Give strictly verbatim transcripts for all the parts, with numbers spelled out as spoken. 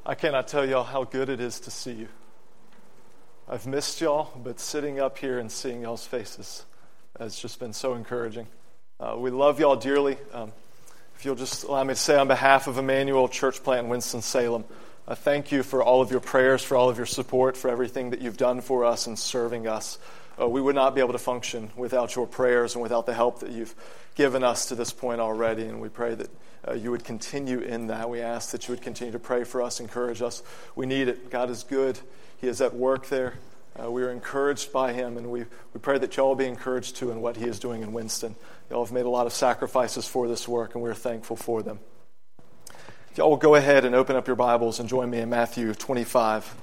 I cannot tell y'all how good it is to see you. I've missed y'all, but sitting up here and seeing y'all's faces has just been so encouraging. Uh, we love y'all dearly. Um, if you'll just allow me to say on behalf of Emmanuel Church Plant in Winston-Salem, uh, thank you for all of your prayers, for all of your support, for everything that you've done for us and serving us. Uh, we would not be able to function without your prayers and without the help that you've given us to this point already, and we pray that uh, you would continue in that. We ask that you would continue to pray for us, encourage us. We need it. God is good. He is at work there. Uh, we are encouraged by him, and we, we pray that y'all will be encouraged too in what he is doing in Winston. Y'all have made a lot of sacrifices for this work, and we're thankful for them. If y'all will go ahead and open up your Bibles and join me in Matthew twenty-five.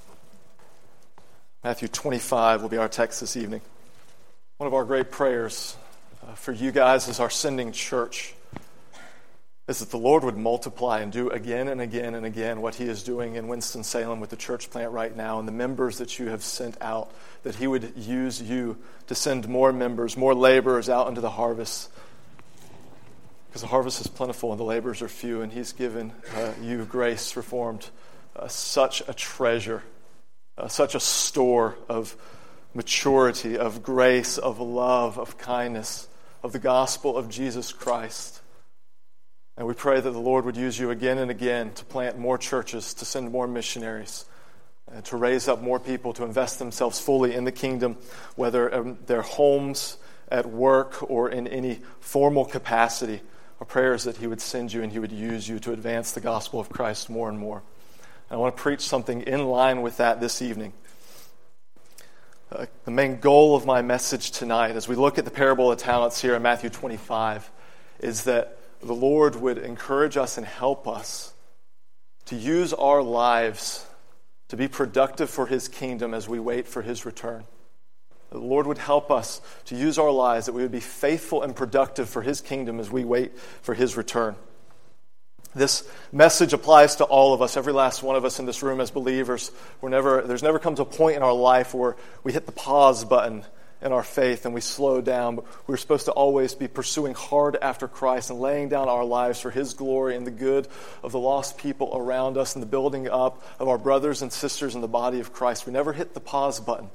Matthew twenty-five will be our text this evening. One of our great prayers uh, for you guys as our sending church is that the Lord would multiply and do again and again and again what he is doing in Winston-Salem with the church plant right now and the members that you have sent out, that he would use you to send more members, more laborers out into the harvest. Because the harvest is plentiful and the laborers are few, and he's given uh, you, Grace Reformed, uh, such a treasure, uh, such a store of maturity, of grace, of love, of kindness, of the gospel of Jesus Christ. And we pray that the Lord would use you again and again to plant more churches, to send more missionaries, and to raise up more people to invest themselves fully in the kingdom, whether in their homes, at work, or in any formal capacity. Our prayer is that he would send you and he would use you to advance the gospel of Christ more and more. And I want to preach something in line with that this evening. Uh, the main goal of my message tonight, as we look at the parable of talents here in Matthew twenty-five, is that the Lord would encourage us and help us to use our lives to be productive for his kingdom as we wait for his return. The Lord would help us to use our lives, that we would be faithful and productive for his kingdom as we wait for his return. This message applies to all of us, every last one of us in this room as believers. We're never, there's never comes a point in our life where we hit the pause button in our faith and we slow down. But we're supposed to always be pursuing hard after Christ and laying down our lives for his glory and the good of the lost people around us and the building up of our brothers and sisters in the body of Christ. We never hit the pause button.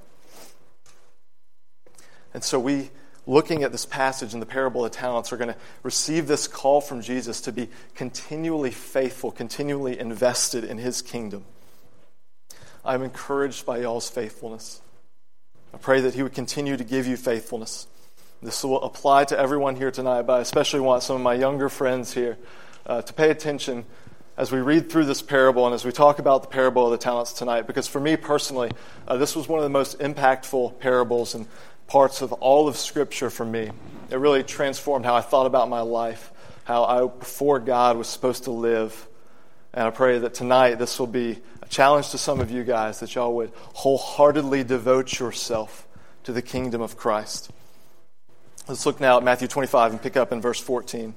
And so we, looking at this passage in the parable of talents, are going to receive this call from Jesus to be continually faithful, continually invested in his kingdom. I'm encouraged by y'all's faithfulness. I pray that he would continue to give you faithfulness. This will apply to everyone here tonight, but I especially want some of my younger friends here uh, to pay attention as we read through this parable and as we talk about the parable of the talents tonight, because for me personally, uh, this was one of the most impactful parables and parts of all of Scripture for me. It really transformed how I thought about my life, how I, before God, was supposed to live. And I pray that tonight this will be a challenge to some of you guys, that y'all would wholeheartedly devote yourself to the kingdom of Christ. Let's look now at Matthew twenty-five and pick up in verse fourteen.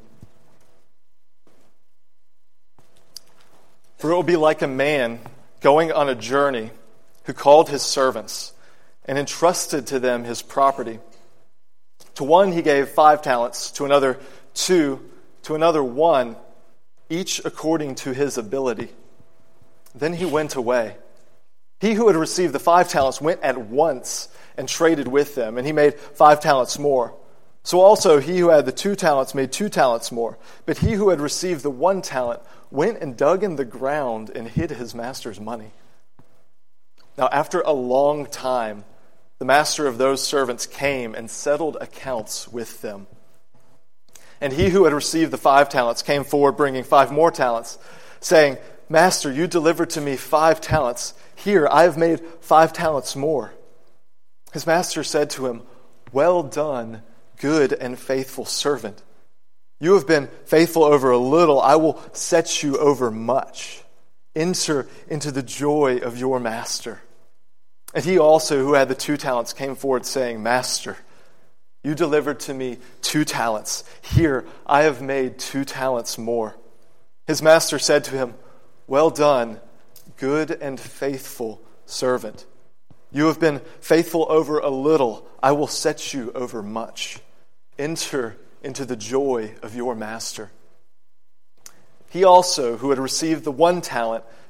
For it will be like a man going on a journey who called his servants and entrusted to them his property. To one he gave five talents, to another two, to another one, each according to his ability. Then he went away. He who had received the five talents went at once and traded with them, and he made five talents more. So also he who had the two talents made two talents more. But he who had received the one talent went and dug in the ground and hid his master's money. Now after a long time, the master of those servants came and settled accounts with them. And he who had received the five talents came forward bringing five more talents, saying, Master, you delivered to me five talents. Here, I have made five talents more. His master said to him, Well done, good and faithful servant. You have been faithful over a little. I will set you over much. Enter into the joy of your master. And he also, who had the two talents, came forward saying, Master, you delivered to me two talents. Here, I have made two talents more. His master said to him, Well done, good and faithful servant. You have been faithful over a little. I will set you over much. Enter into the joy of your master. He also, who had received the one talent,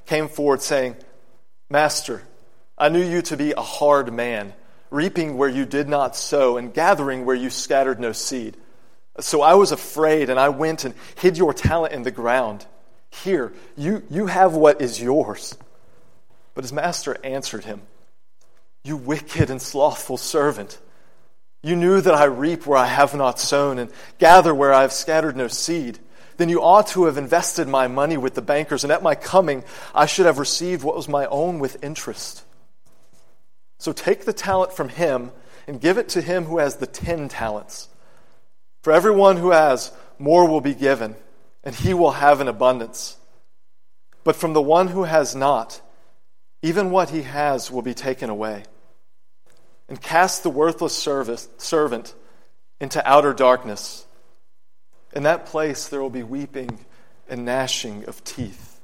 came forward saying, Master, I knew you to be a hard man, reaping where you did not sow and gathering where you scattered no seed. So I was afraid, and I went and hid your talent in the ground. Here, you, you have what is yours. But his master answered him, You wicked and slothful servant, you knew that I reap where I have not sown and gather where I have scattered no seed. Then you ought to have invested my money with the bankers, and at my coming I should have received what was my own with interest. So take the talent from him and give it to him who has the ten talents. For everyone who has, more will be given, and he will have an abundance. But from the one who has not, even what he has will be taken away. And cast the worthless service, servant into outer darkness. In that place there will be weeping and gnashing of teeth.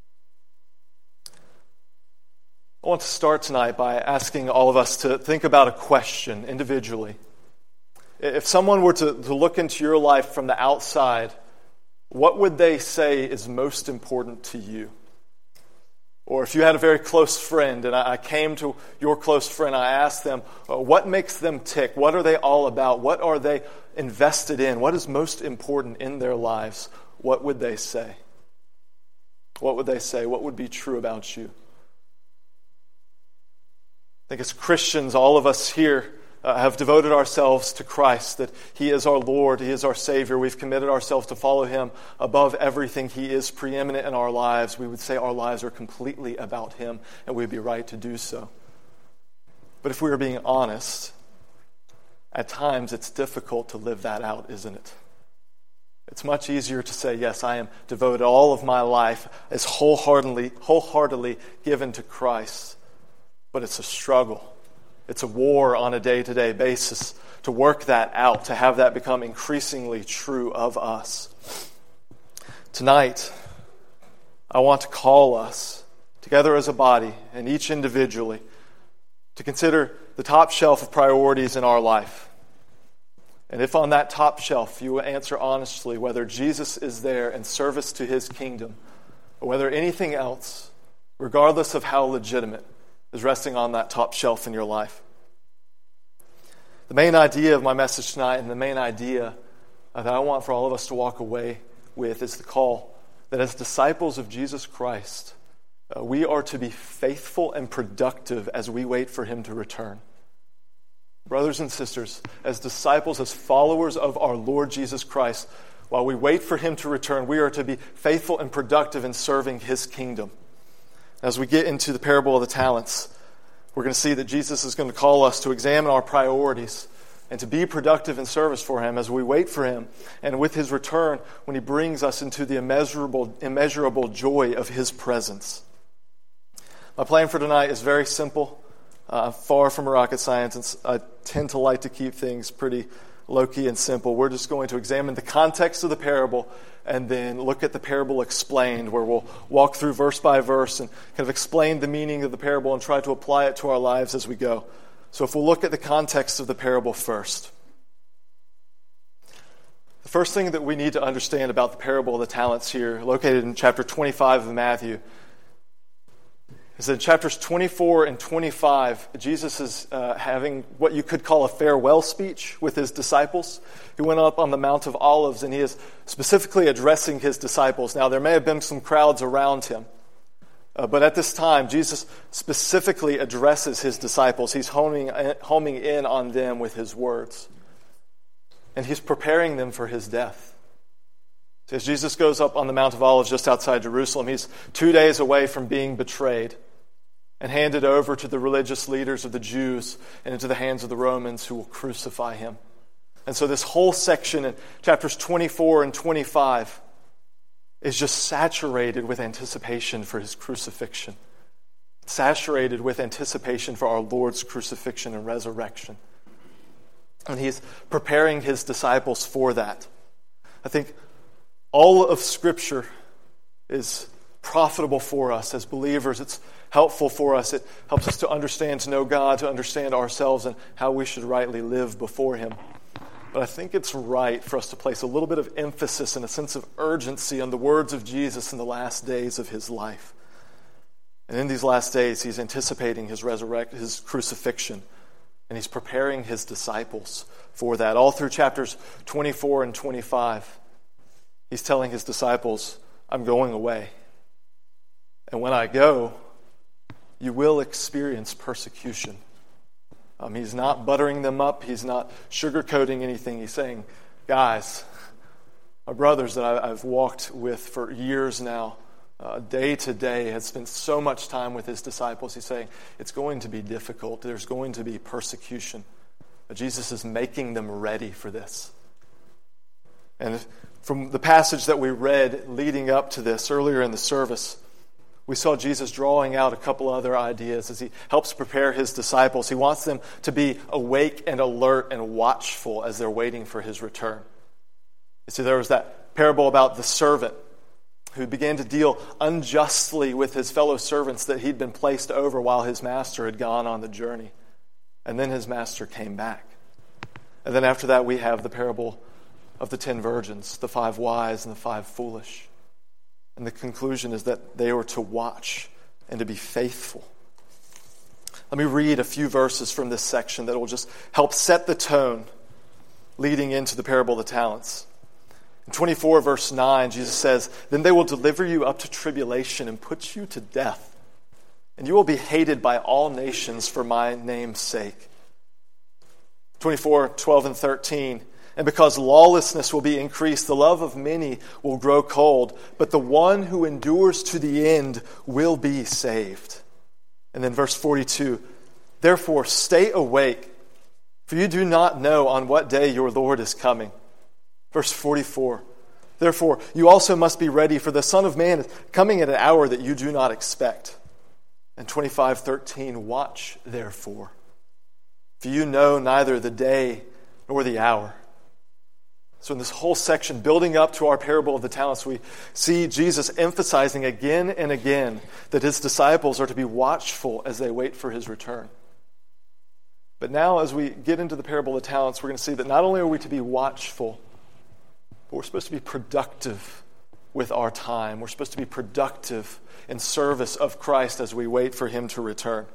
I want to start tonight by asking all of us to think about a question individually. If someone were to, to look into your life from the outside, what would they say is most important to you? Or if you had a very close friend and I came to your close friend, I asked them, what makes them tick? What are they all about? What are they invested in? What is most important in their lives? What would they say? What would they say? What would be true about you? I think as Christians, all of us here uh, have devoted ourselves to Christ, that He is our Lord, He is our Savior. We've committed ourselves to follow Him above everything. He is preeminent in our lives. We would say our lives are completely about Him, and we'd be right to do so. But if we are being honest, at times it's difficult to live that out, isn't it? It's much easier to say, yes, I am devoted all of my life as wholeheartedly, wholeheartedly given to Christ. But it's a struggle. It's a war on a day-to-day basis to work that out, to have that become increasingly true of us. Tonight, I want to call us together as a body and each individually to consider the top shelf of priorities in our life. And if on that top shelf you answer honestly whether Jesus is there in service to His kingdom, or whether anything else, regardless of how legitimate, is resting on that top shelf in your life. The main idea of my message tonight, and the main idea uh, that I want for all of us to walk away with, is the call that as disciples of Jesus Christ, uh, we are to be faithful and productive as we wait for Him to return. Brothers and sisters, as disciples, as followers of our Lord Jesus Christ, while we wait for Him to return, we are to be faithful and productive in serving His kingdom. As we get into the parable of the talents, we're going to see that Jesus is going to call us to examine our priorities and to be productive in service for Him as we wait for Him, and with His return when He brings us into the immeasurable, immeasurable joy of His presence. My plan for tonight is very simple, uh, far from rocket science, and I tend to like to keep things pretty low-key and simple. We're just going to examine the context of the parable and then look at the parable explained, where we'll walk through verse by verse and kind of explain the meaning of the parable and try to apply it to our lives as we go. So if we'll look at the context of the parable first. The first thing that we need to understand about the parable of the talents here, located in chapter twenty-five of Matthew, is that in chapters twenty-four and twenty-five, Jesus is uh, having what you could call a farewell speech with His disciples. He went up on the Mount of Olives, and He is specifically addressing His disciples. Now, there may have been some crowds around Him, uh, but at this time, Jesus specifically addresses His disciples. He's homing, homing in on them with His words, and He's preparing them for His death. As Jesus goes up on the Mount of Olives just outside Jerusalem, He's two days away from being betrayed and handed over to the religious leaders of the Jews and into the hands of the Romans who will crucify Him. And so this whole section in chapters twenty-four and twenty-five is just saturated with anticipation for His crucifixion. Saturated with anticipation for our Lord's crucifixion and resurrection. And He's preparing His disciples for that. I think all of Scripture is profitable for us as believers. It's helpful for us. It helps us to understand, to know God, to understand ourselves and how we should rightly live before Him. But I think it's right for us to place a little bit of emphasis and a sense of urgency on the words of Jesus in the last days of His life. And in these last days, he's anticipating his resurrect, his crucifixion, and he's preparing his disciples for that. All through chapters twenty-four and twenty-five, he's telling his disciples, I'm going away. And when I go, you will experience persecution. Um, he's not buttering them up. He's not sugarcoating anything. He's saying, guys, my brothers that I, I've walked with for years now, uh, day to day, has spent so much time with his disciples. He's saying, it's going to be difficult. There's going to be persecution. But Jesus is making them ready for this. And from the passage that we read leading up to this earlier in the service, we saw Jesus drawing out a couple other ideas as he helps prepare his disciples. He wants them to be awake and alert and watchful as they're waiting for his return. You see, there was that parable about the servant who began to deal unjustly with his fellow servants that he'd been placed over while his master had gone on the journey. And then his master came back. And then after that, we have the parable of the ten virgins, the five wise and the five foolish. And the conclusion is that they were to watch and to be faithful. Let me read a few verses from this section that will just help set the tone leading into the parable of the talents. In twenty-four, verse nine, Jesus says, Then they will deliver you up to tribulation and put you to death, and you will be hated by all nations for my name's sake. twenty-four, twelve, and thirteen, And because lawlessness will be increased, the love of many will grow cold, but the one who endures to the end will be saved. And then verse forty-two, Therefore stay awake, for you do not know on what day your Lord is coming. Verse forty-four, Therefore you also must be ready, for the Son of Man is coming at an hour that you do not expect. And twenty-five thirteen, Watch therefore, for you know neither the day nor the hour. So in this whole section, building up to our parable of the talents, we see Jesus emphasizing again and again that his disciples are to be watchful as they wait for his return. But now as we get into the parable of the talents, we're going to see that not only are we to be watchful, but we're supposed to be productive with our time. We're supposed to be productive in service of Christ as we wait for him to return.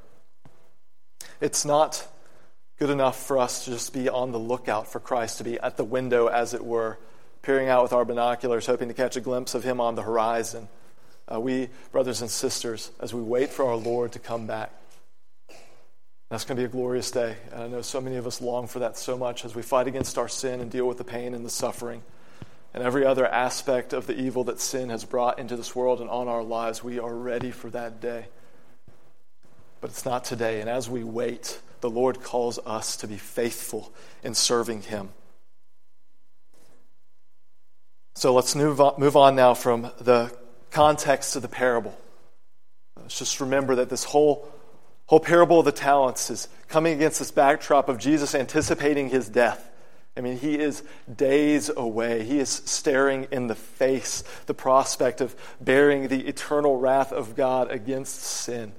It's not good enough for us to just be on the lookout for Christ, to be at the window, as it were, peering out with our binoculars, hoping to catch a glimpse of him on the horizon. Uh, we, brothers and sisters, as we wait for our Lord to come back, that's going to be a glorious day. And I know so many of us long for that so much as we fight against our sin and deal with the pain and the suffering and every other aspect of the evil that sin has brought into this world and on our lives. We are ready for that day. But it's not today. And as we wait, the Lord calls us to be faithful in serving him. So let's move on, move on now from the context of the parable. Let's just remember that this whole, whole parable of the talents is coming against this backdrop of Jesus anticipating his death. I mean, he is days away. He is staring in the face the prospect of bearing the eternal wrath of God against sin.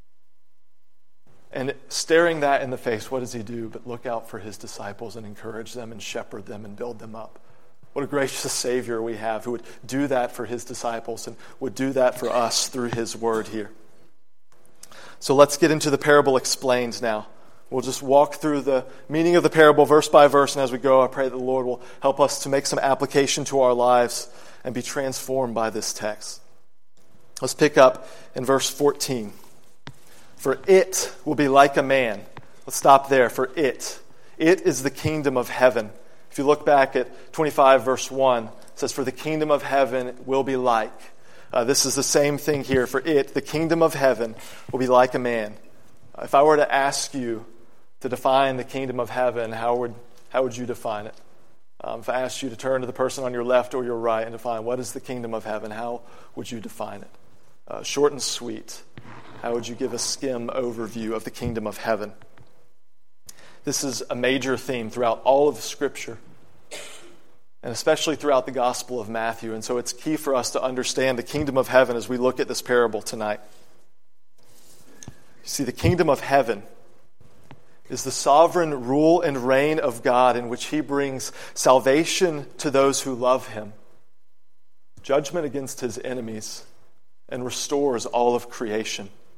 And staring that in the face, what does he do but look out for his disciples and encourage them and shepherd them and build them up? What a gracious Savior we have who would do that for his disciples and would do that for us through his word here. So let's get into the parable explained now. We'll just walk through the meaning of the parable verse by verse, and as we go, I pray that the Lord will help us to make some application to our lives and be transformed by this text. Let's pick up in verse fourteen. For it will be like a man. Let's stop there. For it. It is the kingdom of heaven. If you look back at twenty-five verse one, it says, For the kingdom of heaven will be like. Uh, this is the same thing here. For it, the kingdom of heaven, will be like a man. Uh, if I were to ask you to define the kingdom of heaven, how would, how would you define it? Um, if I asked you to turn to the person on your left or your right and define what is the kingdom of heaven, how would you define it? Uh, short and sweet. How would you give a skim overview of the kingdom of heaven? This is a major theme throughout all of Scripture, and especially throughout the Gospel of Matthew. And so it's key for us to understand the kingdom of heaven as we look at this parable tonight. You see, the kingdom of heaven is the sovereign rule and reign of God in which he brings salvation to those who love him, judgment against his enemies, and restores all of creation.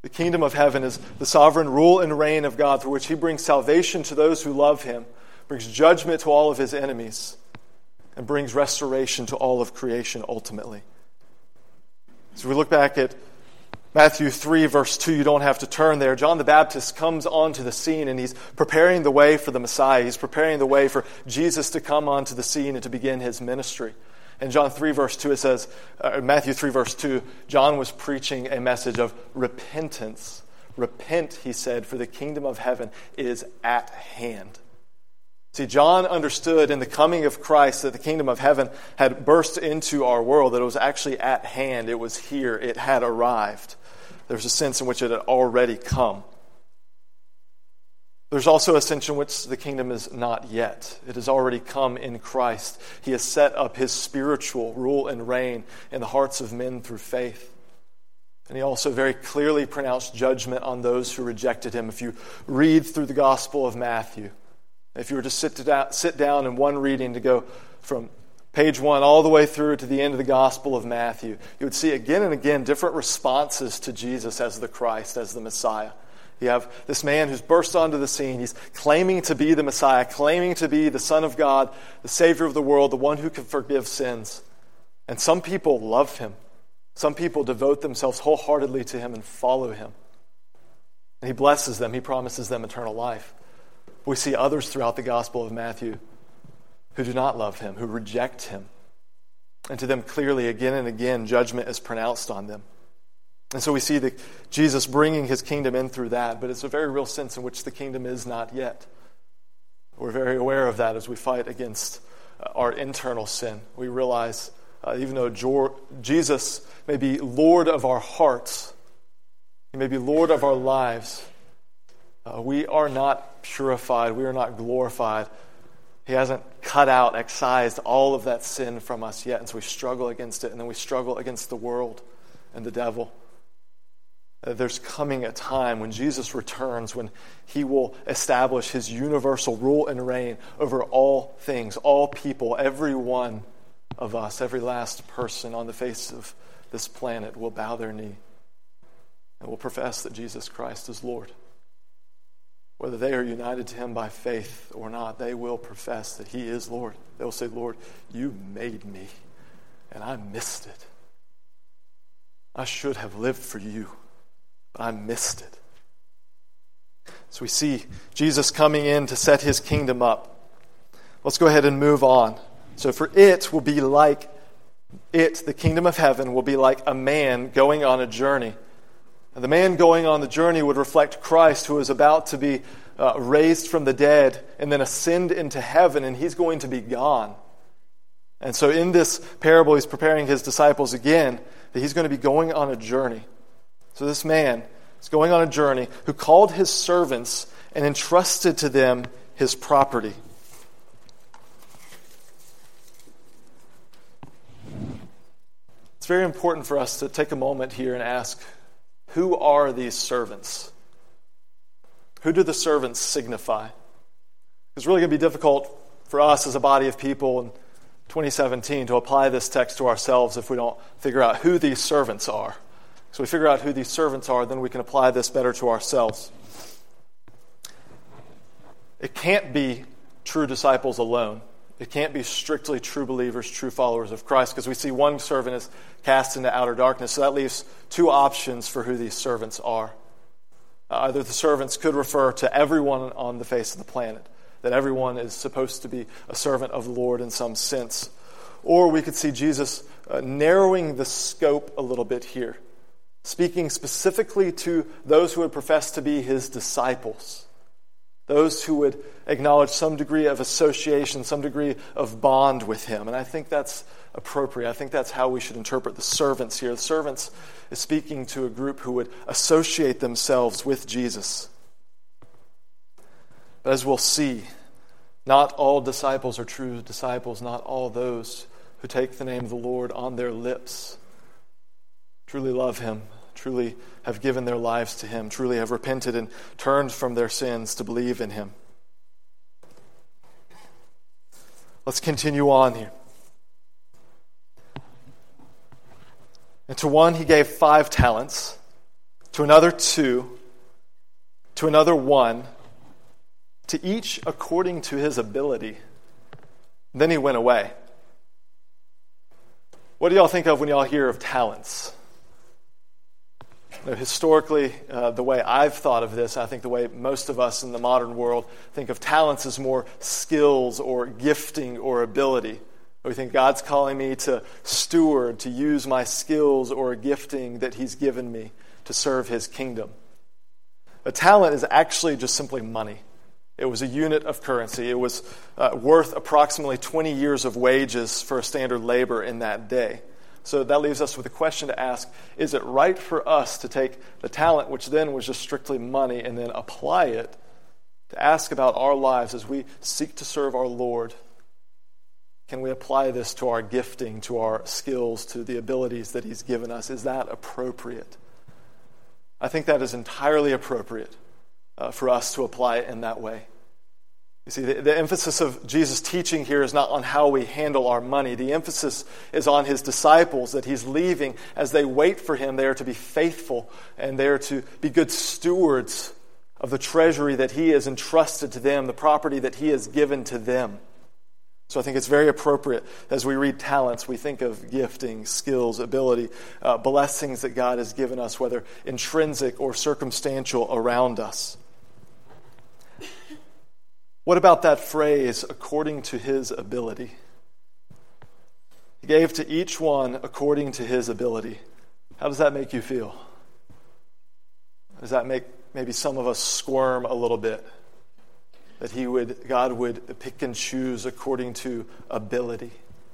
The kingdom of heaven is the sovereign rule and reign of God through which he brings salvation to those who love him, brings judgment to all of his enemies, and brings restoration to all of creation ultimately. So we look back at Matthew three, verse two, you don't have to turn there. John the Baptist comes onto the scene and he's preparing the way for the Messiah. He's preparing the way for Jesus to come onto the scene and to begin his ministry. In John three, verse two, it says, uh, Matthew three, verse two, John was preaching a message of repentance. Repent, he said, for the kingdom of heaven is at hand. See, John understood in the coming of Christ that the kingdom of heaven had burst into our world, that it was actually at hand. It was here. It had arrived. There's a sense in which it had already come. There's also a sense in which the kingdom is not yet. It has already come in Christ. He has set up his spiritual rule and reign in the hearts of men through faith. And he also very clearly pronounced judgment on those who rejected him. If you read through the Gospel of Matthew, if you were to sit down, sit down in one reading to go from page one all the way through to the end of the Gospel of Matthew, you would see again and again different responses to Jesus as the Christ, as the Messiah. You have this man who's burst onto the scene. He's claiming to be the Messiah, claiming to be the Son of God, the Savior of the world, the one who can forgive sins. And some people love him. Some people devote themselves wholeheartedly to him and follow him. And he blesses them. He promises them eternal life. We see others throughout the Gospel of Matthew who do not love him, who reject him. And to them clearly, again and again, judgment is pronounced on them. And so we see the, Jesus bringing his kingdom in through that, but it's a very real sense in which the kingdom is not yet. We're very aware of that as we fight against uh, our internal sin. We realize uh, even though Jor- Jesus may be Lord of our hearts, he may be Lord of our lives, uh, we are not purified, we are not glorified. He hasn't cut out, excised all of that sin from us yet, and so we struggle against it, and then we struggle against the world and the devil. There's coming a time when Jesus returns, when he will establish his universal rule and reign over all things, all people, every one of us, every last person on the face of this planet will bow their knee and will profess that Jesus Christ is Lord. Whether they are united to him by faith or not, they will profess that he is Lord. They will say, Lord, you made me, and I missed it. I should have lived for you. I missed it. So we see Jesus coming in to set his kingdom up. Let's go ahead and move on. So for it will be like, it, the kingdom of heaven, will be like a man going on a journey. And the man going on the journey would reflect Christ, who is about to be uh, raised from the dead and then ascend into heaven, and he's going to be gone. And so in this parable, he's preparing his disciples again that he's going to be going on a journey. So this man is going on a journey who called his servants and entrusted to them his property. It's very important for us to take a moment here and ask, who are these servants? Who do the servants signify? It's really going to be difficult for us as a body of people in twenty seventeen to apply this text to ourselves if we don't figure out who these servants are. So we figure out who these servants are, then we can apply this better to ourselves. It can't be true disciples alone. It can't be strictly true believers, true followers of Christ, because we see one servant is cast into outer darkness. So that leaves two options for who these servants are. Uh, either the servants could refer to everyone on the face of the planet, that everyone is supposed to be a servant of the Lord in some sense. Or we could see Jesus uh, narrowing the scope a little bit here, speaking specifically to those who would profess to be his disciples, those who would acknowledge some degree of association, some degree of bond with him. And I think that's appropriate. I think that's how we should interpret the servants here. The servants is speaking to a group who would associate themselves with Jesus. But as we'll see, not all disciples are true disciples, not all those who take the name of the Lord on their lips truly love him, truly have given their lives to him, truly have repented and turned from their sins to believe in him. Let's continue on here. And to one he gave five talents, to another two, to another one, to each according to his ability. Then he went away. What do y'all think of when y'all hear of talents? You know, historically, uh, the way I've thought of this, I think the way most of us in the modern world think of talents as more skills or gifting or ability. We think God's calling me to steward, to use my skills or gifting that he's given me to serve his kingdom. A talent is actually just simply money. It was a unit of currency. It was uh, worth approximately twenty years of wages for a standard labor in that day. So that leaves us with a question to ask: is it right for us to take the talent, which then was just strictly money, and then apply it to ask about our lives as we seek to serve our Lord? Can we apply this to our gifting, to our skills, to the abilities that he's given us? Is that appropriate? I think that is entirely appropriate uh, for us to apply it in that way. You see, the, the emphasis of Jesus' teaching here is not on how we handle our money. The emphasis is on his disciples that he's leaving. As they wait for him, they are to be faithful and they are to be good stewards of the treasury that he has entrusted to them, the property that he has given to them. So I think it's very appropriate as we read talents, we think of gifting, skills, ability, uh, blessings that God has given us, whether intrinsic or circumstantial around us. What about that phrase, according to his ability? He gave to each one according to his ability. How does that make you feel? Does that make maybe some of us squirm a little bit? That he would, God would pick and choose according to ability.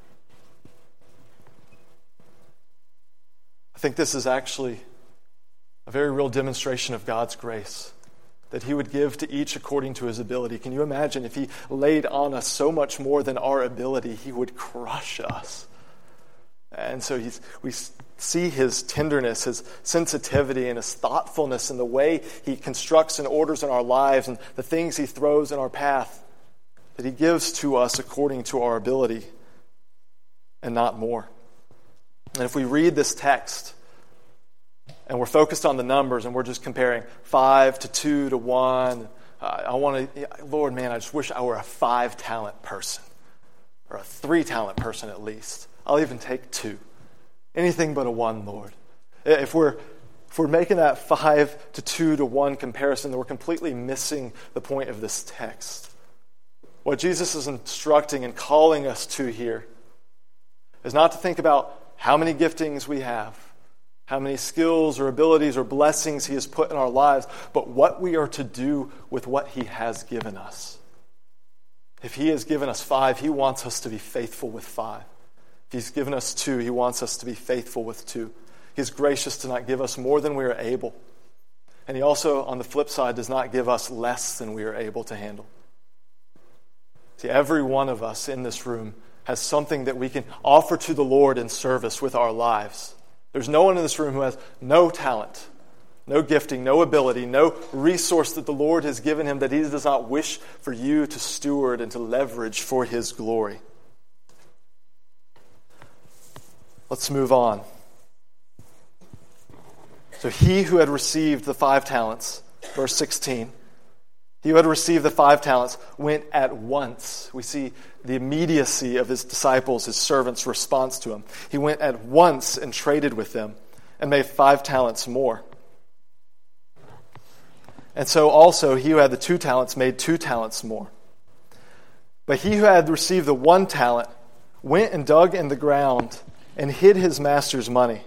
I think this is actually a very real demonstration of God's grace, that he would give to each according to his ability. Can you imagine if he laid on us so much more than our ability, he would crush us? And so he's, we see his tenderness, his sensitivity, and his thoughtfulness in the way he constructs and orders in our lives and the things he throws in our path, that he gives to us according to our ability and not more. And if we read this text and we're focused on the numbers and we're just comparing five to two to one, uh, I want to, Lord, man, I just wish I were a five-talent person or a three-talent person at least. I'll even take two. Anything but a one, Lord. If we're if we're making that five to two to one comparison, then we're completely missing the point of this text. What Jesus is instructing and calling us to here is not to think about how many giftings we have, how many skills or abilities or blessings he has put in our lives, but what we are to do with what he has given us. If he has given us five, he wants us to be faithful with five. If he's given us two, he wants us to be faithful with two. He's gracious to not give us more than we are able. And he also, on the flip side, does not give us less than we are able to handle. See, every one of us in this room has something that we can offer to the Lord in service with our lives. There's no one in this room who has no talent, no gifting, no ability, no resource that the Lord has given him that he does not wish for you to steward and to leverage for his glory. Let's move on. So he who had received the five talents, verse sixteen, he who had received the five talents went at once. We see the immediacy of his disciples, his servants' response to him. He went at once and traded with them and made five talents more. And so also he who had the two talents made two talents more. But he who had received the one talent went and dug in the ground and hid his master's money.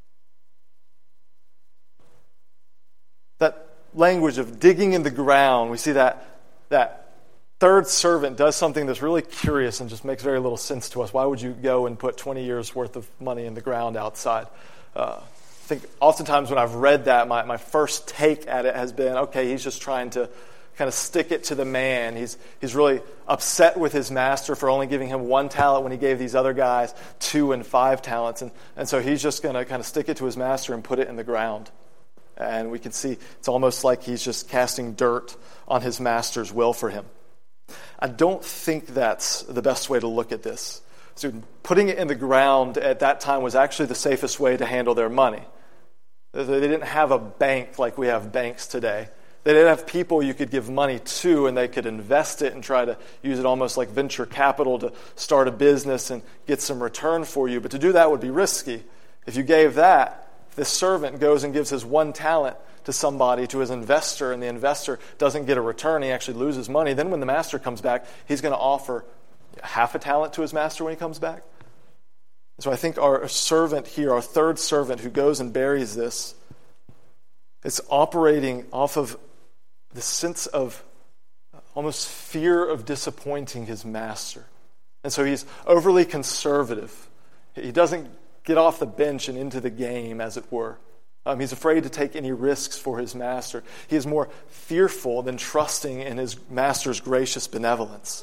That language of digging in the ground, we see that that third servant does something that's really curious and just makes very little sense to us. Why would you go and put twenty years worth of money in the ground outside? Uh, I think oftentimes when I've read that, my, my first take at it has been, okay, he's just trying to kind of stick it to the man. He's he's really upset with his master for only giving him one talent when he gave these other guys two and five talents. And, and so he's just going to kind of stick it to his master and put it in the ground. And we can see it's almost like he's just casting dirt on his master's will for him. I don't think that's the best way to look at this. So putting it in the ground at that time was actually the safest way to handle their money. They didn't have a bank like we have banks today. They didn't have people you could give money to and they could invest it and try to use it almost like venture capital to start a business and get some return for you. But to do that would be risky. If you gave that, if this servant goes and gives his one talent to somebody, to his investor, and the investor doesn't get a return, he actually loses money, then when the master comes back, he's going to offer half a talent to his master when he comes back. So I think our servant here, our third servant who goes and buries this, is operating off of the sense of almost fear of disappointing his master. And so he's overly conservative. He doesn't get off the bench and into the game, as it were. Um, he's afraid to take any risks for his master. He is more fearful than trusting in his master's gracious benevolence.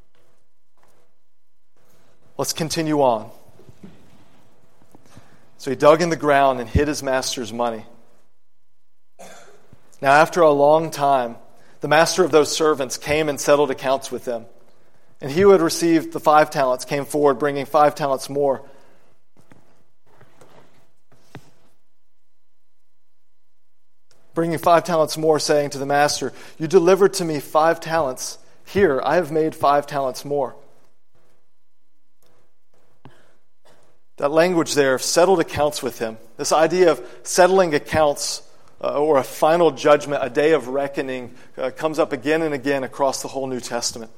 Let's continue on. So he dug in the ground and hid his master's money. Now, after a long time, the master of those servants came and settled accounts with them. And he who had received the five talents came forward, bringing five talents more. Bringing five talents more, saying to the master, "You delivered to me five talents. Here, I have made five talents more." That language there of settled accounts with him, this idea of settling accounts uh, or a final judgment, a day of reckoning, uh, comes up again and again across the whole New Testament.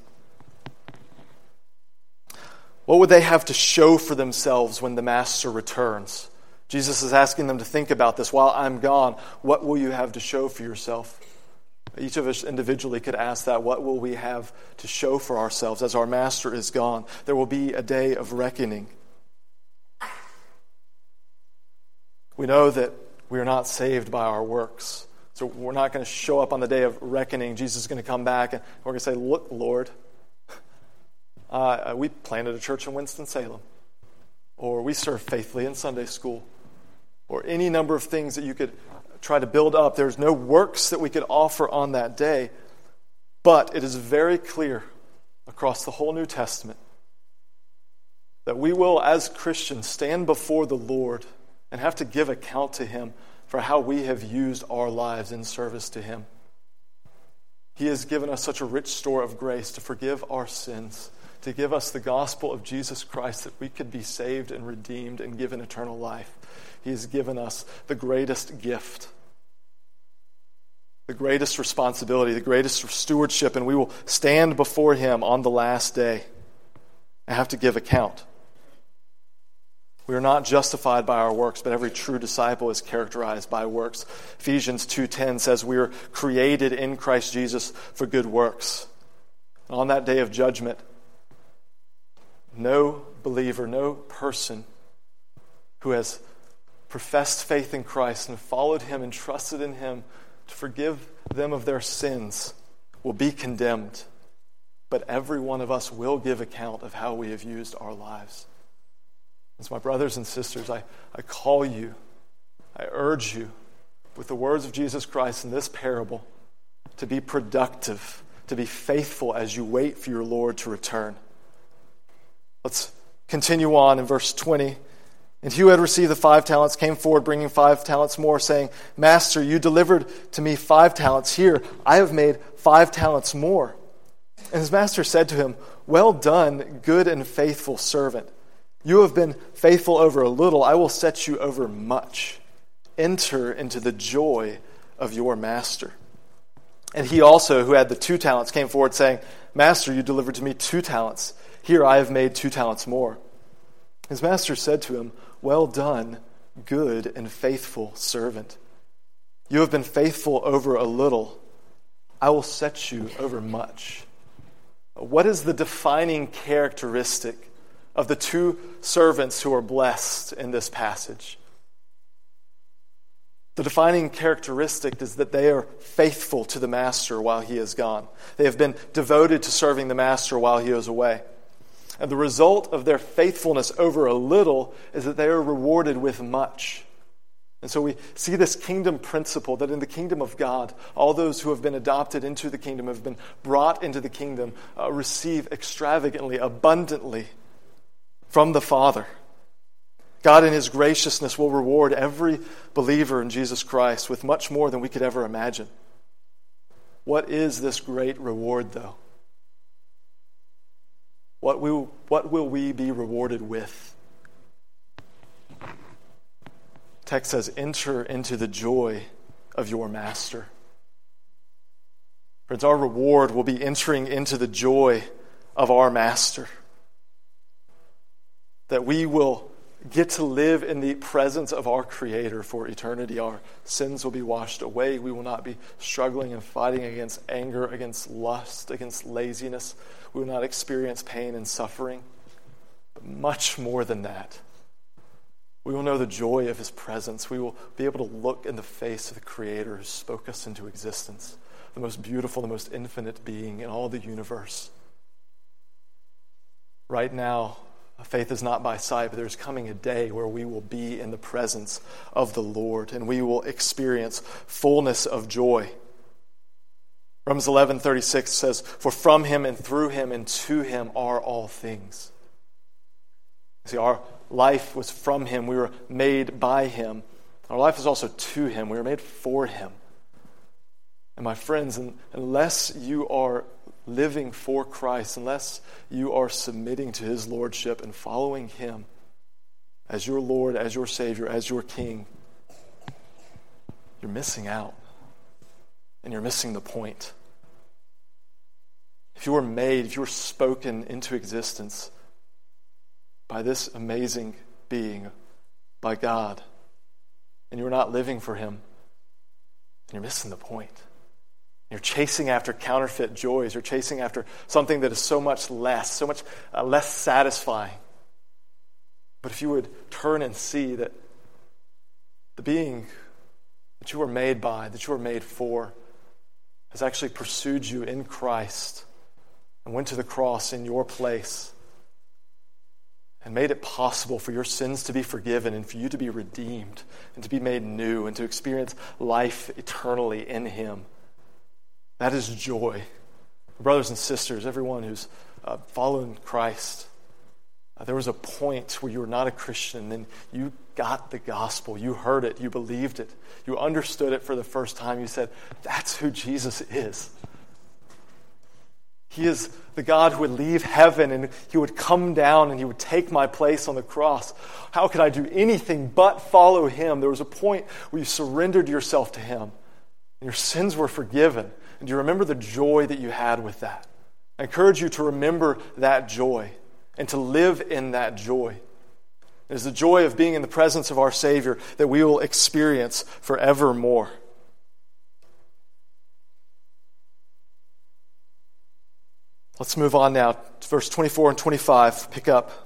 What would they have to show for themselves when the master returns? Jesus is asking them to think about this. While I'm gone, what will you have to show for yourself? Each of us individually could ask that. What will we have to show for ourselves as our master is gone? There will be a day of reckoning. We know that we are not saved by our works. So we're not going to show up on the day of reckoning. Jesus is going to come back and we're going to say, "Look, Lord, uh, we planted a church in Winston-Salem." Or we served faithfully in Sunday school. Or any number of things that you could try to build up. There's no works that we could offer on that day. But it is very clear across the whole New Testament that we will, as Christians, stand before the Lord and have to give account to Him for how we have used our lives in service to Him. He has given us such a rich store of grace to forgive our sins, to give us the gospel of Jesus Christ that we could be saved and redeemed and given eternal life. He has given us the greatest gift, the greatest responsibility, the greatest stewardship, and we will stand before Him on the last day and have to give account. We are not justified by our works, but every true disciple is characterized by works. Ephesians two ten says we are created in Christ Jesus for good works. And on that day of judgment, no believer, no person who has professed faith in Christ and followed Him and trusted in Him to forgive them of their sins will be condemned. But every one of us will give account of how we have used our lives. As my brothers and sisters, I, I call you, I urge you, with the words of Jesus Christ in this parable, to be productive, to be faithful as you wait for your Lord to return. Let's continue on in verse twenty. "And he who had received the five talents came forward, bringing five talents more, saying, 'Master, you delivered to me five talents. Here, I have made five talents more.' And his master said to him, 'Well done, good and faithful servant. You have been faithful over a little. I will set you over much. Enter into the joy of your master.' And he also, who had the two talents, came forward, saying, 'Master, you delivered to me two talents. Here I have made two talents more.' His master said to him, 'Well done, good and faithful servant. You have been faithful over a little. I will set you over much.'" What is the defining characteristic of the two servants who are blessed in this passage? The defining characteristic is that they are faithful to the master while he is gone. They have been devoted to serving the master while he is away. And the result of their faithfulness over a little is that they are rewarded with much. And so we see this kingdom principle that in the kingdom of God, all those who have been adopted into the kingdom, have been brought into the kingdom, uh, receive extravagantly, abundantly from the Father. God in his graciousness will reward every believer in Jesus Christ with much more than we could ever imagine. What is this great reward, though? What will, what will we be rewarded with? The text says, enter into the joy of your master. Friends, our reward will be entering into the joy of our master. That we will get to live in the presence of our Creator for eternity. Our sins will be washed away. We will not be struggling and fighting against anger, against lust, against laziness. We will not experience pain and suffering. But much more than that, we will know the joy of his presence. We will be able to look in the face of the Creator who spoke us into existence, the most beautiful, the most infinite being in all the universe. Right now, faith is not by sight, but there's coming a day where we will be in the presence of the Lord and we will experience fullness of joy. Romans eleven thirty-six says, for from him and through him and to him are all things. See, our life was from him. We were made by him. Our life is also to him. We were made for him. And my friends, unless you are living for Christ, unless you are submitting to his lordship and following him as your Lord, as your Savior, as your King, you're missing out. And you're missing the point. If you were made, if you were spoken into existence by this amazing being, by God, and you're not living for him, then you're missing the point. You're chasing after counterfeit joys. You're chasing after something that is so much less, so much uh, less satisfying. But if you would turn and see that the being that you were made by, that you were made for, has actually pursued you in Christ and went to the cross in your place and made it possible for your sins to be forgiven and for you to be redeemed and to be made new and to experience life eternally in him. That is joy. Brothers and sisters, everyone who's uh, following Christ, uh, there was a point where you were not a Christian, and then you got the gospel. You heard it. You believed it. You understood it for the first time. You said, that's who Jesus is. He is the God who would leave heaven and he would come down and he would take my place on the cross. How could I do anything but follow him? There was a point where you surrendered yourself to him and your sins were forgiven. And do you remember the joy that you had with that? I encourage you to remember that joy and to live in that joy. It is the joy of being in the presence of our Savior that we will experience forevermore. Let's move on now to verse twenty-four and twenty-five. Pick up.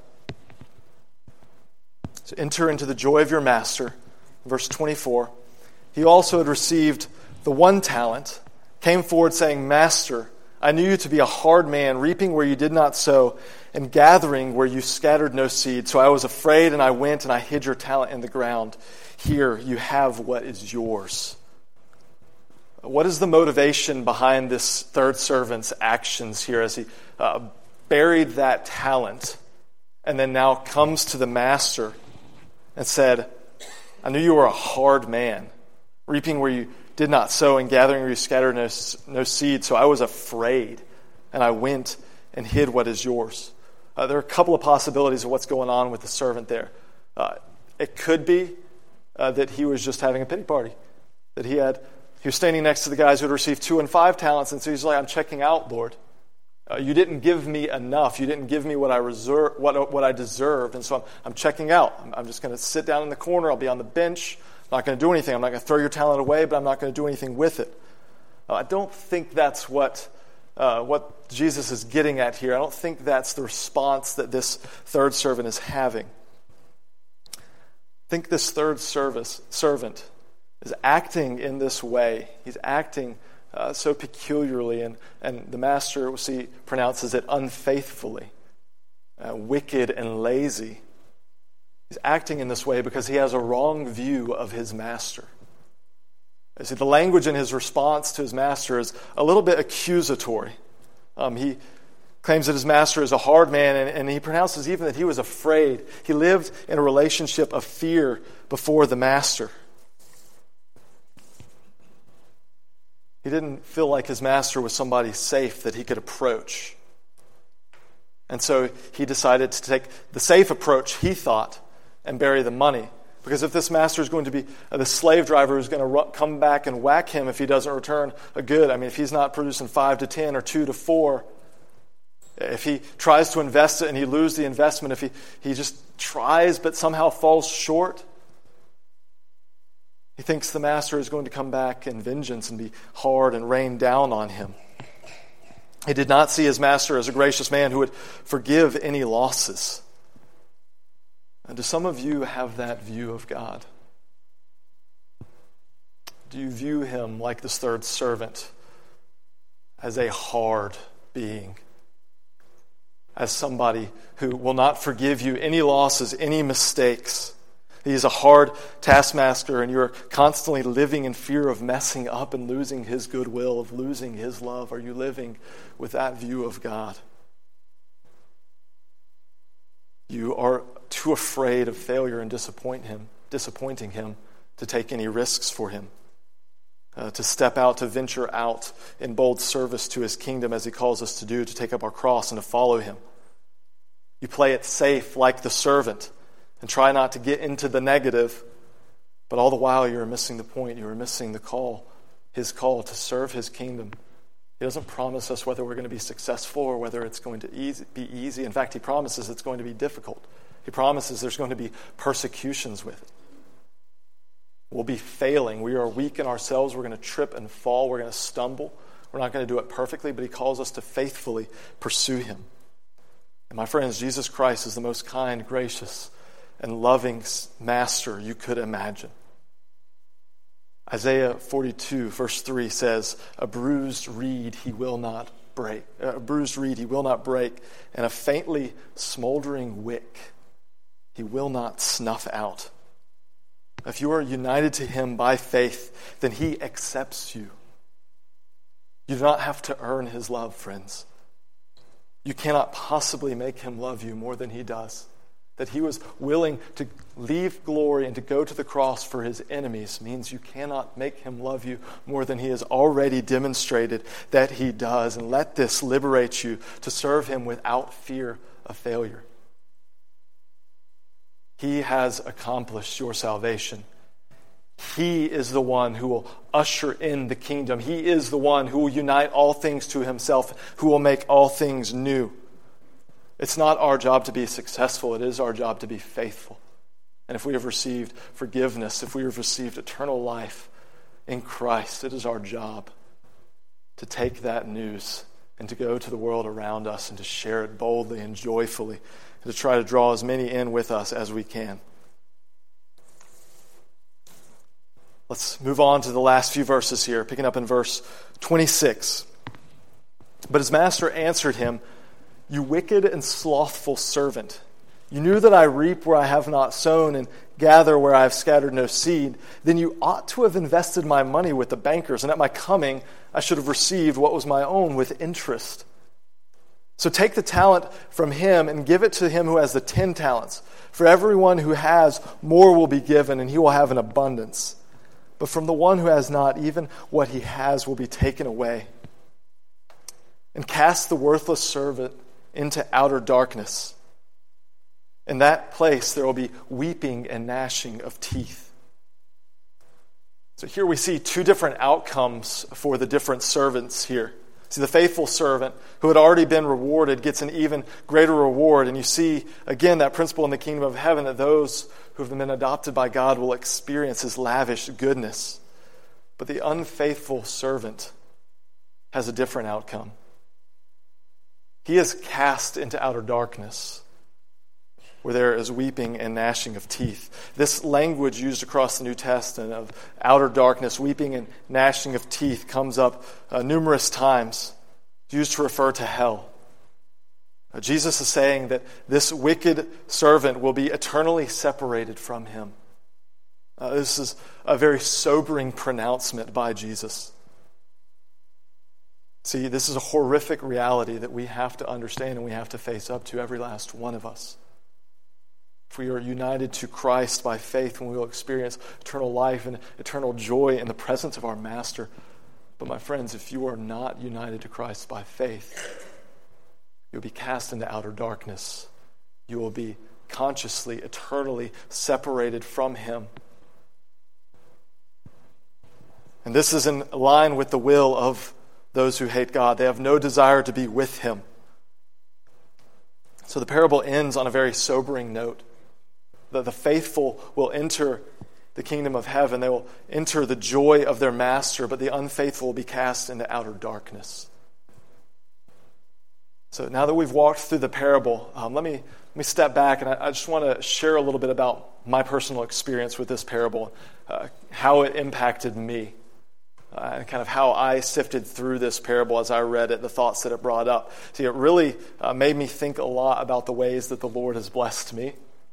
So enter into the joy of your master. Verse twenty-four. He also had received the one talent, came forward saying, Master, I knew you to be a hard man, reaping where you did not sow, and gathering where you scattered no seed. So I was afraid, and I went and I hid your talent in the ground. Here you have what is yours. What is the motivation behind this third servant's actions here as he uh, buried that talent and then now comes to the master and said, I knew you were a hard man, reaping where you did not sow and gathering where you scattered no, no seed. So I was afraid, and I went and hid what is yours. Uh, there are a couple of possibilities of what's going on with the servant there. Uh, it could be uh, that he was just having a pity party, that he had he was standing next to the guys who had received two and five talents, and so he's like, I'm checking out, Lord. Uh, you didn't give me enough. You didn't give me what I reserve, what what I deserved, and so I'm, I'm checking out. I'm, I'm just going to sit down in the corner. I'll be on the bench. I'm not going to do anything. I'm not going to throw your talent away, but I'm not going to do anything with it. Uh, I don't think that's what uh, what Jesus is getting at here. I don't think that's the response that this third servant is having. I think this third service servant is acting in this way. He's acting uh, so peculiarly, and, and the master, we'll see, pronounces it unfaithfully, uh, wicked and lazy. He's acting in this way because he has a wrong view of his master. You see, the language in his response to his master is a little bit accusatory. Um, he claims that his master is a hard man, and, and he pronounces even that he was afraid. He lived in a relationship of fear before the master. He didn't feel like his master was somebody safe that he could approach. And so he decided to take the safe approach, he thought, and bury the money. Because if this master is going to be uh, the slave driver who's going to ru- come back and whack him if he doesn't return a good, I mean, if he's not producing five to ten or two to four, if he tries to invest it and he loses the investment, if he, he just tries but somehow falls short, he thinks the master is going to come back in vengeance and be hard and rain down on him. He did not see his master as a gracious man who would forgive any losses. And do some of you have that view of God? Do you view him like this third servant, as a hard being, as somebody who will not forgive you any losses, any mistakes? He is a hard taskmaster, and you're constantly living in fear of messing up and losing his goodwill, of losing his love. Are you living with that view of God? You are too afraid of failure and disappoint him, disappointing him to take any risks for him, uh, to step out, to venture out in bold service to his kingdom as he calls us to do, to take up our cross and to follow him. You play it safe like the servant and try not to get into the negative, but all the while you're missing the point. You're missing the call, his call to serve his kingdom. He doesn't promise us whether we're going to be successful or whether it's going to easy, be easy. In fact, he promises it's going to be difficult. He promises there's going to be persecutions with it. We'll be failing. We are weak in ourselves. We're going to trip and fall. We're going to stumble. We're not going to do it perfectly, but he calls us to faithfully pursue him. And my friends, Jesus Christ is the most kind, gracious, and loving master you could imagine. Isaiah forty-two, verse three says, "A bruised reed he will not break. A bruised reed he will not break, and a faintly smoldering wick he will not snuff out." If you are united to him by faith, then he accepts you. You do not have to earn his love, friends. You cannot possibly make him love you more than he does. That he was willing to leave glory and to go to the cross for his enemies means you cannot make him love you more than he has already demonstrated that he does. And let this liberate you to serve him without fear of failure. He has accomplished your salvation. He is the one who will usher in the kingdom. He is the one who will unite all things to himself, who will make all things new. It's not our job to be successful. It is our job to be faithful. And if we have received forgiveness, if we have received eternal life in Christ, it is our job to take that news and to go to the world around us and to share it boldly and joyfully and to try to draw as many in with us as we can. Let's move on to the last few verses here, picking up in verse twenty-six. But his master answered him, "You wicked and slothful servant, you knew that I reap where I have not sown and gather where I have scattered no seed. Then you ought to have invested my money with the bankers, and at my coming I should have received what was my own with interest. So take the talent from him and give it to him who has the ten talents. For everyone who has, more will be given, and he will have an abundance. But from the one who has not, even what he has will be taken away. And cast the worthless servant into outer darkness. In that place there will be weeping and gnashing of teeth." So here we see two different outcomes for the different servants here. See, the faithful servant who had already been rewarded gets an even greater reward. And you see, again, that principle in the kingdom of heaven that those who have been adopted by God will experience his lavish goodness. But the unfaithful servant has a different outcome. He is cast into outer darkness, where there is weeping and gnashing of teeth. This language used across the New Testament of outer darkness, weeping and gnashing of teeth, comes up uh, numerous times, used to refer to hell. Uh, Jesus is saying that this wicked servant will be eternally separated from him. Uh, this is a very sobering pronouncement by Jesus. See, this is a horrific reality that we have to understand and we have to face up to, every last one of us. If we are united to Christ by faith, when we will experience eternal life and eternal joy in the presence of our Master. But my friends, if you are not united to Christ by faith, you'll be cast into outer darkness. You will be consciously, eternally separated from Him. And this is in line with the will of those who hate God. They have no desire to be with Him. So the parable ends on a very sobering note. The, the faithful will enter the kingdom of heaven. They will enter the joy of their Master, but the unfaithful will be cast into outer darkness. So now that we've walked through the parable, um, let me let me step back, and I, I just want to share a little bit about my personal experience with this parable, uh, how it impacted me, uh, and kind of how I sifted through this parable as I read it, the thoughts that it brought up. See, it really uh, made me think a lot about the ways that the Lord has blessed me.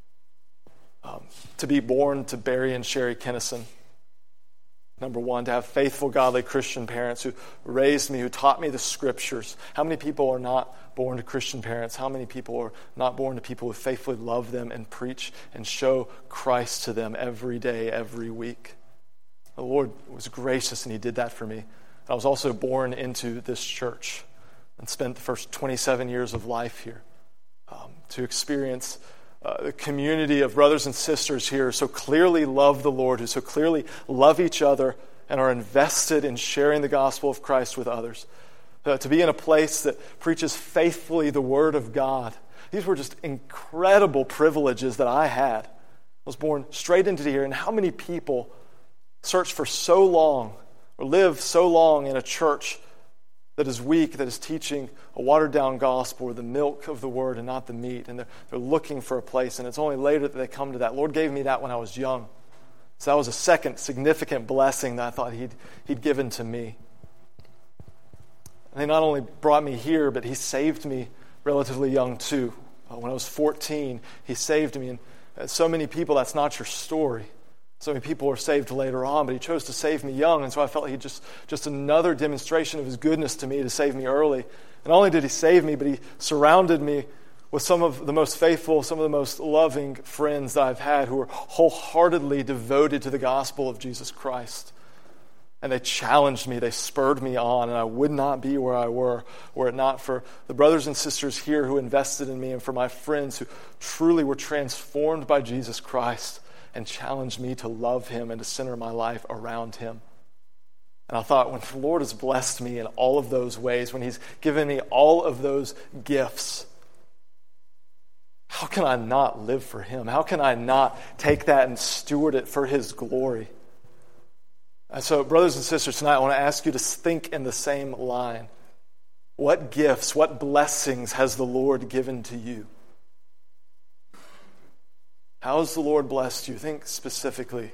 Um, to be born to Barry and Sherry Kennison. Number one, to have faithful, godly Christian parents who raised me, who taught me the Scriptures. How many people are not born to Christian parents? How many people are not born to people who faithfully love them and preach and show Christ to them every day, every week? The Lord was gracious, and He did that for me. I was also born into this church and spent the first twenty-seven years of life here um, to experience Uh, the community of brothers and sisters here who so clearly love the Lord, who so clearly love each other and are invested in sharing the gospel of Christ with others. Uh, to be in a place that preaches faithfully the Word of God. These were just incredible privileges that I had. I was born straight into here, and how many people search for so long or live so long in a church that is weak, that is teaching a watered-down gospel or the milk of the Word and not the meat. And they're, they're looking for a place, and it's only later that they come to that. Lord gave me that when I was young. So that was a second significant blessing that I thought He'd, he'd given to me. And He not only brought me here, but He saved me relatively young too. Uh, when I was fourteen, He saved me. And uh, so many people, that's not your story. So many people were saved later on, but He chose to save me young, and so I felt He just just another demonstration of His goodness to me to save me early. And not only did He save me, but He surrounded me with some of the most faithful, some of the most loving friends that I've had who were wholeheartedly devoted to the gospel of Jesus Christ. And they challenged me, they spurred me on, and I would not be where I were were it not for the brothers and sisters here who invested in me, and for my friends who truly were transformed by Jesus Christ and challenged me to love Him and to center my life around Him. And I thought, when the Lord has blessed me in all of those ways, when He's given me all of those gifts, how can I not live for Him? How can I not take that and steward it for His glory? And so, brothers and sisters, tonight I want to ask you to think in the same line. What gifts, what blessings has the Lord given to you? How has the Lord blessed you? Think specifically.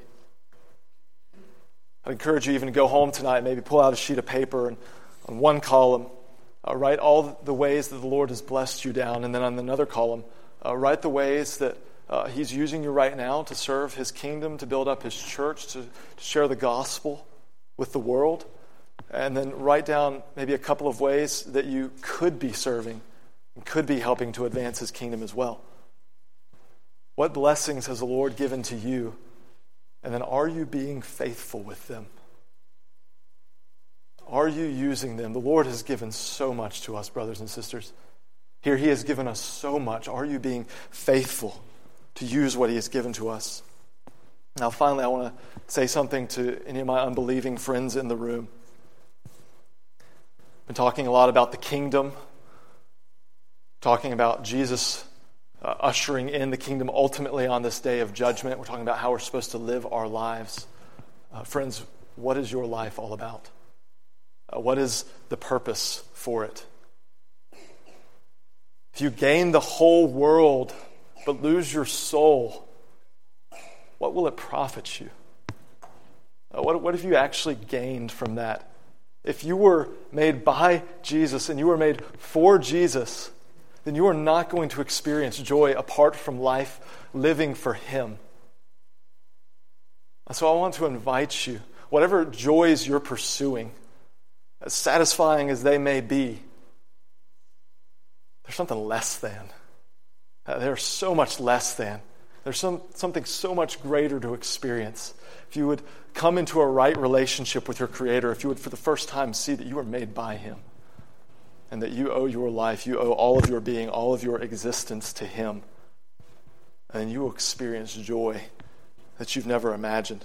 I'd encourage you even to go home tonight, maybe pull out a sheet of paper and on one column, uh, write all the ways that the Lord has blessed you down, and then on another column, uh, write the ways that uh, He's using you right now to serve His kingdom, to build up His church, to, to share the gospel with the world, and then write down maybe a couple of ways that you could be serving and could be helping to advance His kingdom as well. What blessings has the Lord given to you? And then are you being faithful with them? Are you using them? The Lord has given so much to us, brothers and sisters. Here He has given us so much. Are you being faithful to use what He has given to us? Now, finally, I want to say something to any of my unbelieving friends in the room. I've been talking a lot about the kingdom, talking about Jesus Uh, ushering in the kingdom ultimately on this day of judgment. We're talking about how we're supposed to live our lives. Uh, friends, what is your life all about? Uh, what is the purpose for it? If you gain the whole world but lose your soul, what will it profit you? Uh, what, what have you actually gained from that? If you were made by Jesus and you were made for Jesus, then you are not going to experience joy apart from life living for Him. And so I want to invite you, whatever joys you're pursuing, as satisfying as they may be, there's something less than. Uh, there's so much less than. There's some, something so much greater to experience. If you would come into a right relationship with your Creator, if you would for the first time see that you are made by Him and that you owe your life, you owe all of your being, all of your existence to Him, and you will experience joy that you've never imagined.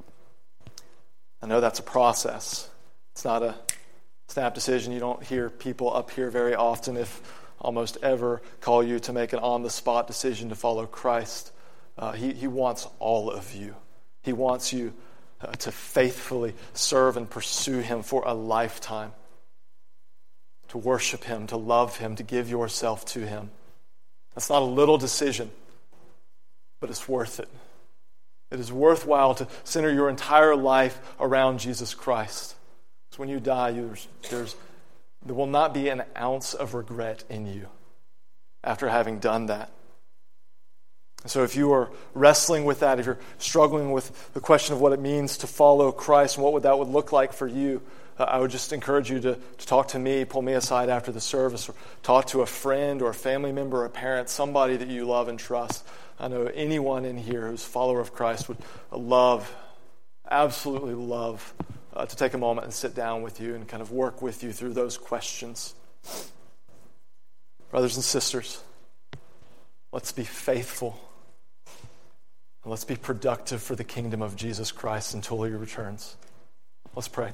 I know that's a process. It's not a snap decision. You don't hear people up here very often, if almost ever, call you to make an on-the-spot decision to follow Christ. Uh, he, he wants all of you. He wants you uh, to faithfully serve and pursue Him for a lifetime, to worship Him, to love Him, to give yourself to Him. That's not a little decision, but it's worth it. It is worthwhile to center your entire life around Jesus Christ. Because when you die, there's, there's, there will not be an ounce of regret in you after having done that. So if you are wrestling with that, if you're struggling with the question of what it means to follow Christ and what would that would look like for you, uh, I would just encourage you to, to talk to me, pull me aside after the service, or talk to a friend or a family member or a parent, somebody that you love and trust. I know anyone in here who's a follower of Christ would love, absolutely love, uh, to take a moment and sit down with you and kind of work with you through those questions. Brothers and sisters, let's be faithful. And let's be productive for the kingdom of Jesus Christ until He returns. Let's pray.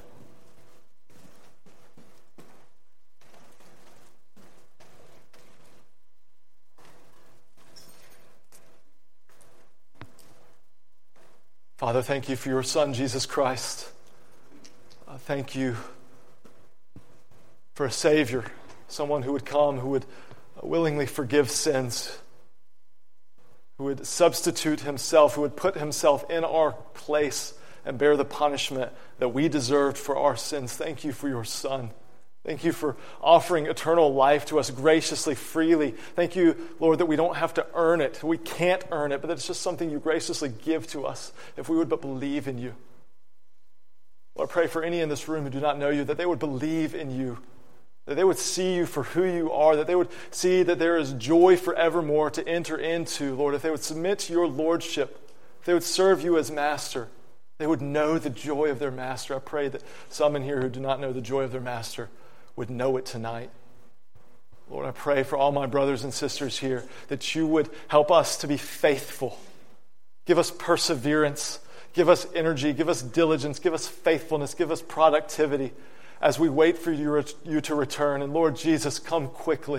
Father, thank you for your Son, Jesus Christ. Uh, thank you for a Savior, someone who would come, who would willingly forgive sins, who would substitute Himself, who would put Himself in our place and bear the punishment that we deserved for our sins. Thank you for your Son. Thank you for offering eternal life to us graciously, freely. Thank you, Lord, that we don't have to earn it. We can't earn it, but it's just something you graciously give to us if we would but believe in you. Lord, I pray for any in this room who do not know you, that they would believe in you, that they would see you for who you are, that they would see that there is joy forevermore to enter into, Lord. If they would submit to your lordship, if they would serve you as master, they would know the joy of their master. I pray that some in here who do not know the joy of their master would know it tonight. Lord, I pray for all my brothers and sisters here that you would help us to be faithful. Give us perseverance. Give us energy. Give us diligence. Give us faithfulness. Give us productivity as we wait for you, you to return. And Lord Jesus, come quickly.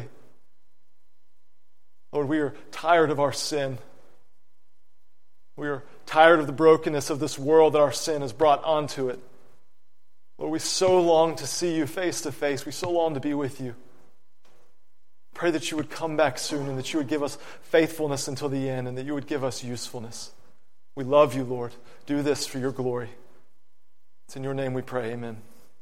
Lord, we are tired of our sin. We are tired of the brokenness of this world that our sin has brought onto it. Lord, we so long to see you face to face. We so long to be with you. Pray that you would come back soon and that you would give us faithfulness until the end and that you would give us usefulness. We love you, Lord. Do this for your glory. It's in your name we pray. Amen.